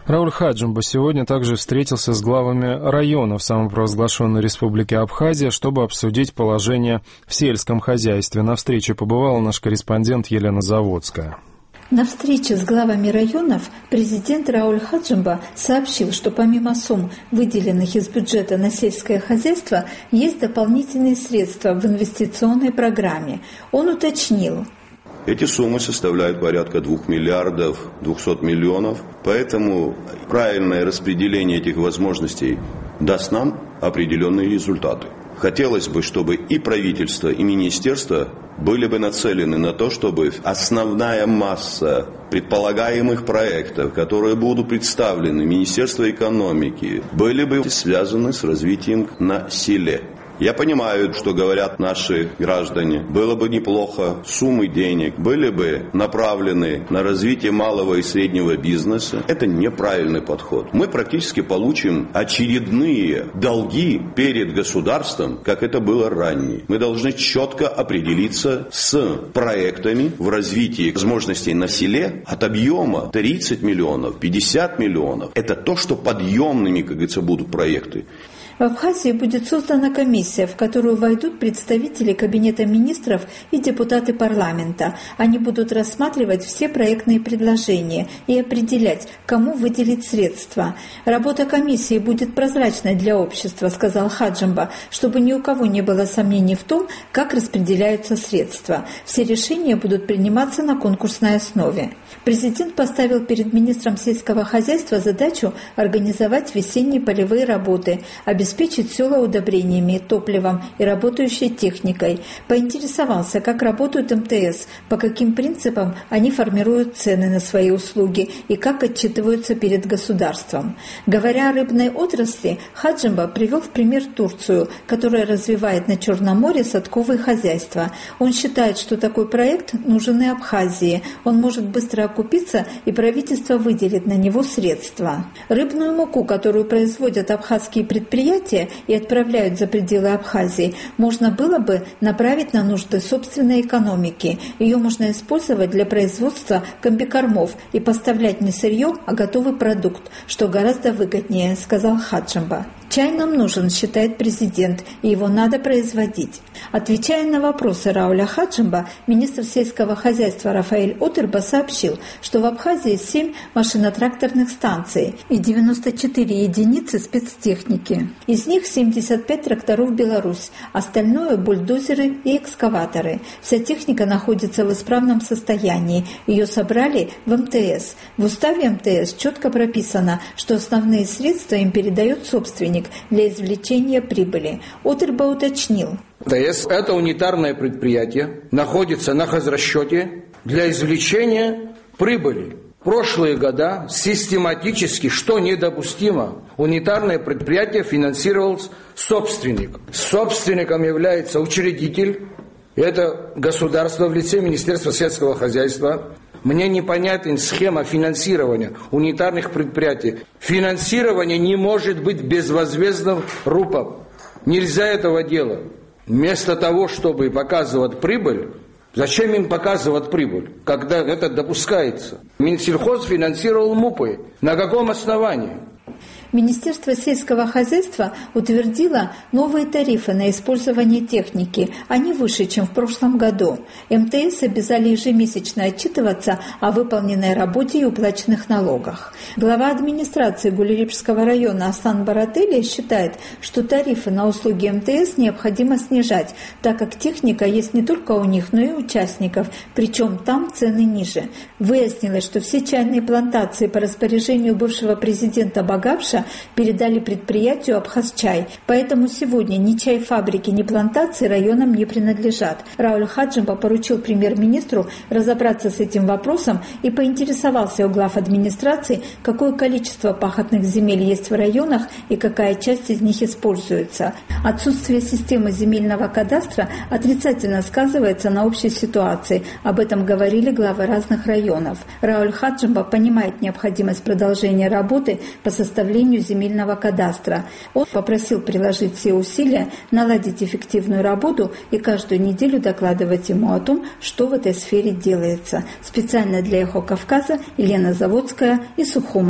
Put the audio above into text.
Рауль Хаджимба сегодня также встретился с главами районов самопровозглашенной республики Абхазия, чтобы обсудить положение в сельском хозяйстве. На встрече побывала наш корреспондент Елена Заводская. На встрече с главами районов президент Рауль Хаджимба сообщил, что помимо сумм, выделенных из бюджета на сельское хозяйство, есть дополнительные средства в инвестиционной программе. Он уточнил: эти суммы составляют порядка 2 миллиардов 200 миллионов, поэтому правильное распределение этих возможностей даст нам определенные результаты. Хотелось бы, чтобы и правительство, и министерство были бы нацелены на то, чтобы основная масса предполагаемых проектов, которые будут представлены Министерству экономики, были бы связаны с развитием на селе. Я понимаю, что говорят наши граждане. Было бы неплохо, суммы денег были бы направлены на развитие малого и среднего бизнеса. Это неправильный подход. Мы практически получим очередные долги перед государством, как это было ранее. Мы должны четко определиться с проектами в развитии возможностей на селе от объема 30 миллионов, 50 миллионов. Это то, что подъемными, как говорится, будут проекты. В Абхазии будет создана комиссия, в которую войдут представители Кабинета министров и депутаты парламента. Они будут рассматривать все проектные предложения и определять, кому выделить средства. Работа комиссии будет прозрачной для общества, сказал Хаджимба, чтобы ни у кого не было сомнений в том, как распределяются средства. Все решения будут приниматься на конкурсной основе. Президент поставил перед министром сельского хозяйства задачу организовать весенние полевые работы, обеспечить села удобрениями, топливом и работающей техникой. Поинтересовался, как работают МТС, по каким принципам они формируют цены на свои услуги и как отчитываются перед государством. Говоря о рыбной отрасли, Хаджимба привел в пример Турцию, которая развивает на Черном море садковые хозяйства. Он считает, что такой проект нужен и Абхазии. Он может быстро окупиться, и правительство выделит на него средства. Рыбную муку, которую производят абхазские предприятия и отправляют за пределы Абхазии, можно было бы направить на нужды собственной экономики. Ее можно использовать для производства комбикормов и поставлять не сырье, а готовый продукт, что гораздо выгоднее, сказал Хаджимба. Чай нам нужен, считает президент, и его надо производить. Отвечая на вопросы Рауля Хаджимба, министр сельского хозяйства Рафаэль Отерба сообщил, что в Абхазии 7 машино-тракторных станций и 94 единицы спецтехники. Из них 75 тракторов «Беларусь», остальное – бульдозеры и экскаваторы. Вся техника находится в исправном состоянии. Ее собрали в МТС. В уставе МТС четко прописано, что основные средства им передает собственник для извлечения прибыли. Отерба уточнил. МТС – это унитарное предприятие, находится на хозрасчете для извлечения прибыли. В прошлые года систематически, что недопустимо, унитарное предприятие финансировалось собственник. Собственником является учредитель, это государство в лице Министерства сельского хозяйства. Мне непонятна схема финансирования унитарных предприятий. Финансирование не может быть безвозмездным РУПом. Нельзя этого делать. Вместо того, чтобы показывать прибыль, зачем им показывать прибыль, когда это допускается? Минсельхоз финансировал МУПы. На каком основании? Министерство сельского хозяйства утвердило новые тарифы на использование техники. Они выше, чем в прошлом году. МТС обязали ежемесячно отчитываться о выполненной работе и уплаченных налогах. Глава администрации Гулерипского района Асан Баратели считает, что тарифы на услуги МТС необходимо снижать, так как техника есть не только у них, но и у участников, причем там цены ниже. Выяснилось, что все чайные плантации по распоряжению бывшего президента Багапша передали предприятию «Абхазчай». Поэтому сегодня ни чайфабрики, ни плантации районам не принадлежат. Рауль Хаджимба поручил премьер-министру разобраться с этим вопросом и поинтересовался у глав администрации, какое количество пахотных земель есть в районах и какая часть из них используется. Отсутствие системы земельного кадастра отрицательно сказывается на общей ситуации. Об этом говорили главы разных районов. Рауль Хаджимба понимает необходимость продолжения работы по составлению земельного кадастра. Он попросил приложить все усилия, наладить эффективную работу и каждую неделю докладывать ему о том, что в этой сфере делается. Специально для «Эхо Кавказа» Елена Заводская и Сухум.